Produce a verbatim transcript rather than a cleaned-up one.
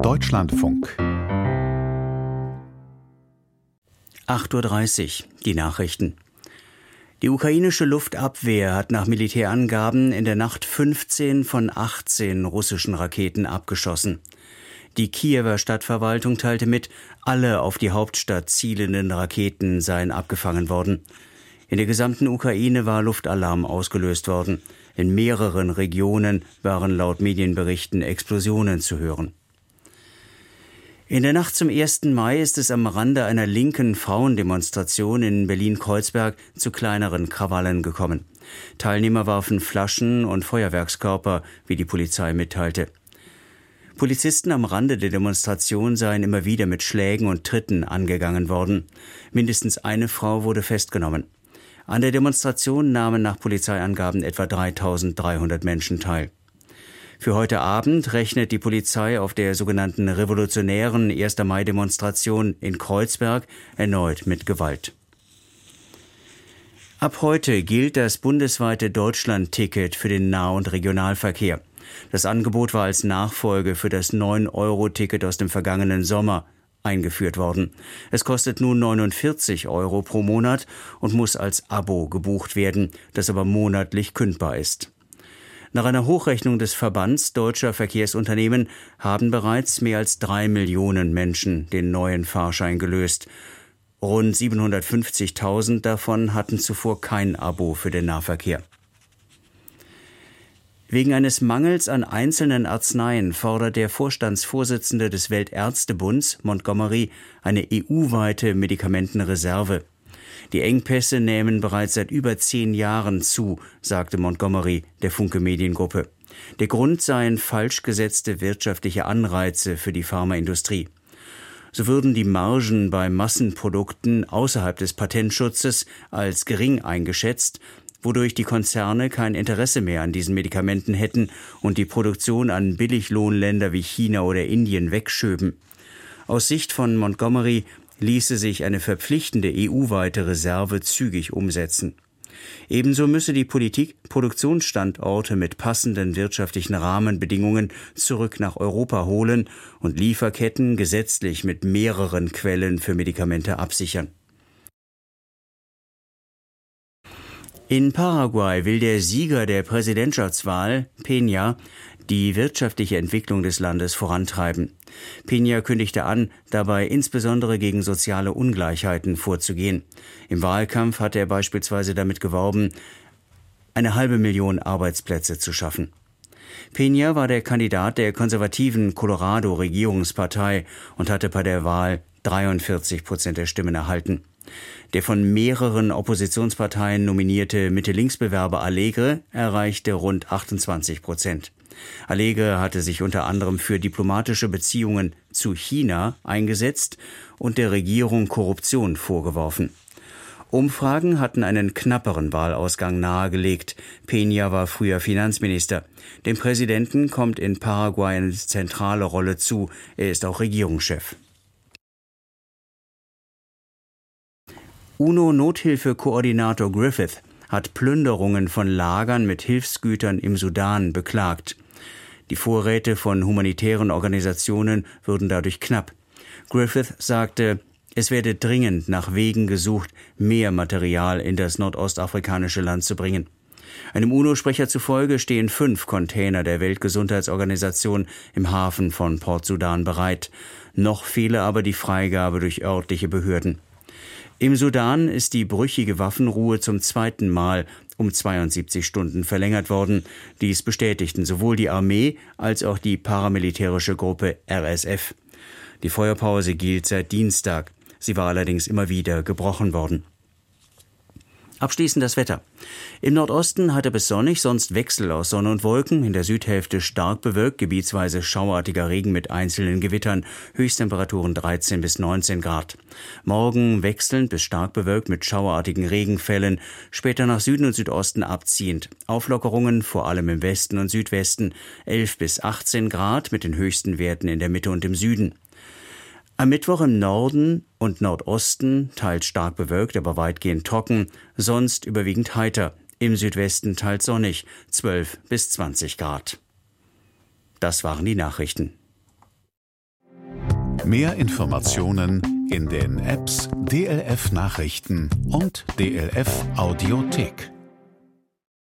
Deutschlandfunk. acht Uhr dreißig, die Nachrichten. Die ukrainische Luftabwehr hat nach Militärangaben in der Nacht fünfzehn von achtzehn russischen Raketen abgeschossen. Die Kiewer Stadtverwaltung teilte mit, alle auf die Hauptstadt zielenden Raketen seien abgefangen worden. In der gesamten Ukraine war Luftalarm ausgelöst worden. In mehreren Regionen waren laut Medienberichten Explosionen zu hören. In der Nacht zum ersten Mai ist es am Rande einer linken Frauendemonstration in Berlin-Kreuzberg zu kleineren Krawallen gekommen. Teilnehmer warfen Flaschen und Feuerwerkskörper, wie die Polizei mitteilte. Polizisten am Rande der Demonstration seien immer wieder mit Schlägen und Tritten angegangen worden. Mindestens eine Frau wurde festgenommen. An der Demonstration nahmen nach Polizeiangaben etwa dreitausenddreihundert Menschen teil. Für heute Abend rechnet die Polizei auf der sogenannten revolutionären ersten Mai-Demonstration in Kreuzberg erneut mit Gewalt. Ab heute gilt das bundesweite Deutschland-Ticket für den Nah- und Regionalverkehr. Das Angebot war als Nachfolge für das neun Euro Ticket aus dem vergangenen Sommer eingeführt worden. Es kostet nun neunundvierzig Euro pro Monat und muss als Abo gebucht werden, das aber monatlich kündbar ist. Nach einer Hochrechnung des Verbands deutscher Verkehrsunternehmen haben bereits mehr als drei Millionen Menschen den neuen Fahrschein gelöst. Rund siebenhundertfünfzigtausend davon hatten zuvor kein Abo für den Nahverkehr. Wegen eines Mangels an einzelnen Arzneien fordert der Vorstandsvorsitzende des Weltärztebunds, Montgomery, eine E U-weite Medikamentenreserve. Die Engpässe nehmen bereits seit über zehn Jahren zu, sagte Montgomery der Funke Mediengruppe. Der Grund seien falsch gesetzte wirtschaftliche Anreize für die Pharmaindustrie. So würden die Margen bei Massenprodukten außerhalb des Patentschutzes als gering eingeschätzt, wodurch die Konzerne kein Interesse mehr an diesen Medikamenten hätten und die Produktion an Billiglohnländer wie China oder Indien wegschöben. Aus Sicht von Montgomery ließe sich eine verpflichtende E U-weite Reserve zügig umsetzen. Ebenso müsse die Politik Produktionsstandorte mit passenden wirtschaftlichen Rahmenbedingungen zurück nach Europa holen und Lieferketten gesetzlich mit mehreren Quellen für Medikamente absichern. In Paraguay will der Sieger der Präsidentschaftswahl, Peña, die wirtschaftliche Entwicklung des Landes vorantreiben. Peña kündigte an, dabei insbesondere gegen soziale Ungleichheiten vorzugehen. Im Wahlkampf hatte er beispielsweise damit geworben, eine halbe Million Arbeitsplätze zu schaffen. Peña war der Kandidat der konservativen Colorado-Regierungspartei und hatte bei der Wahl dreiundvierzig Prozent der Stimmen erhalten. Der von mehreren Oppositionsparteien nominierte Mitte-Links-Bewerber Alegre erreichte rund achtundzwanzig Prozent. Alegre hatte sich unter anderem für diplomatische Beziehungen zu China eingesetzt und der Regierung Korruption vorgeworfen. Umfragen hatten einen knapperen Wahlausgang nahegelegt. Peña war früher Finanzminister. Dem Präsidenten kommt in Paraguay eine zentrale Rolle zu. Er ist auch Regierungschef. UNO-Nothilfe-Koordinator Griffith hat Plünderungen von Lagern mit Hilfsgütern im Sudan beklagt. Die Vorräte von humanitären Organisationen würden dadurch knapp. Griffith sagte, es werde dringend nach Wegen gesucht, mehr Material in das nordostafrikanische Land zu bringen. Einem UNO-Sprecher zufolge stehen fünf Container der Weltgesundheitsorganisation im Hafen von Port Sudan bereit. Noch fehle aber die Freigabe durch örtliche Behörden. Im Sudan ist die brüchige Waffenruhe zum zweiten Mal um zweiundsiebzig Stunden verlängert worden. Dies bestätigten sowohl die Armee als auch die paramilitärische Gruppe R S F. Die Feuerpause gilt seit Dienstag. Sie war allerdings immer wieder gebrochen worden. Abschließend das Wetter. Im Nordosten heute bis sonnig, sonst Wechsel aus Sonne und Wolken. In der Südhälfte stark bewölkt, gebietsweise schauartiger Regen mit einzelnen Gewittern. Höchsttemperaturen dreizehn bis neunzehn Grad. Morgen wechselnd bis stark bewölkt mit schauartigen Regenfällen. Später nach Süden und Südosten abziehend. Auflockerungen vor allem im Westen und Südwesten. elf bis achtzehn Grad mit den höchsten Werten in der Mitte und im Süden. Am Mittwoch im Norden und Nordosten teils stark bewölkt, aber weitgehend trocken, sonst überwiegend heiter. Im Südwesten teils sonnig, zwölf bis zwanzig Grad. Das waren die Nachrichten. Mehr Informationen in den Apps D L F Nachrichten und D L F Audiothek.